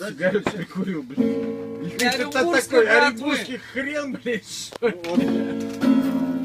Сигарету прикурил, блин. Я Это оренбургской такой братвы. оренбургский хрен, блядь, что ли?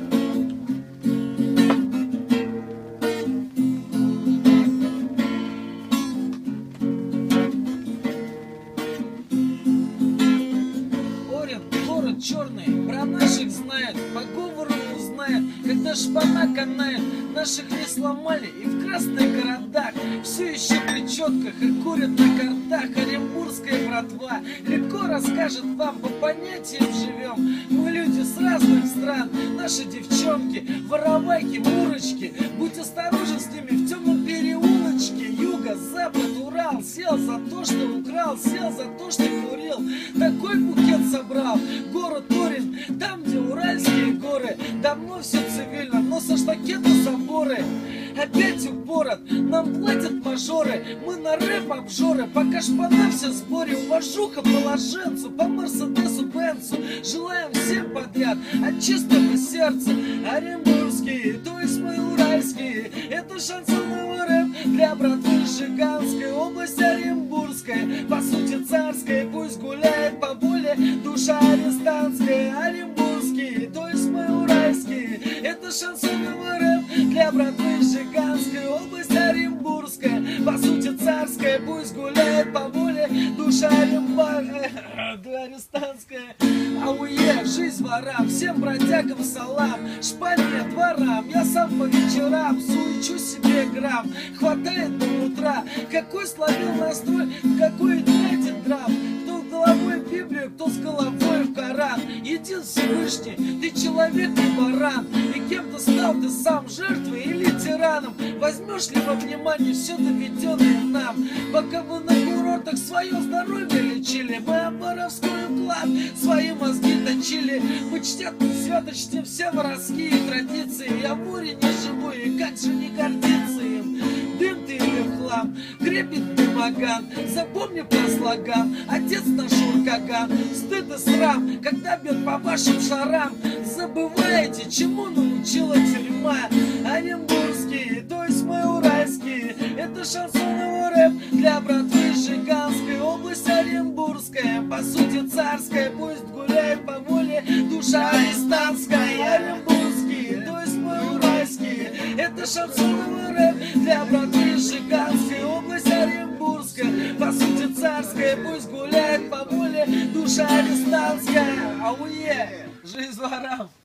Город черный, про наших знает, по говору узнает, когда шпана канает, наших не сломали и в красных городах все еще при четках и курят на картах. Оренбургская братва легко расскажет вам, по понятиям живем. Мы люди с разных стран, наши девчонки, воровайки, мурочки. Будь осторожен с ними в темном переулочке. Юга, запад, Урал, сел за то, что украл, сел за то, что курил. Такой букет собрал. Город Орен, там, где Уральские горы. Давно все цивильно, но со штакета заборы. Опять упорот, нам платят мажоры. Мы на рэп обжоры, пока шпана все в сборе. Уважуха положенцу, по Мерседесу Бенцу. Желаем всем подряд от чистого сердца. Оренбургские, то есть мы уральские. Это шансонный рэп для братвы Жиганской. Область Оренбургская, по сути царская. Пусть гуляет по воле душа арестантская. Оренбургские, то есть мы уральские. Это шансонный рэп для братвы Жиганской. Область Оренбургская, по сути царская. Пусть гуляет по воле душа арестантская. Ауе, жизнь ворам, всем бродягам салам. Шпане дворам, я сам по вечерам суечу себе грамм. Хватает до утра, какой словил настрой, какой тратит драм. Кто головой в Библию, кто с головой в Коран. Един Всевышний, ты человек не баран. И кем-то стал ты сам, жертвой или тираном. Возьмешь ли во внимание все доведенное нам? Пока вы на курортах свое здоровье лечили, мы воровской уклад свои мозги точили. Мы чтят свято чтим все воровские традиции. Я в море не живу, и как же не гордиться им? Дым ты или в хлам, крепит дымоган. Запомни про слоган, отец наш уркаган. Стыд и срам, когда бьет по вашим шарам. Забываете, чему научила тюрьма. Оренбургские, то есть мы уральские. Это шансонный рэп для братвы Жиганской. Область Оренбургская, по сути царская. Пусть гуляет по воле душа арестантская. Оренбургские, то есть мы уральские. Это шансонный рэп для братвы Жиганской. Область Оренбургская, по сути царская. Пусть гуляет по воле душа арестантская. Ауе, жизнь ворам.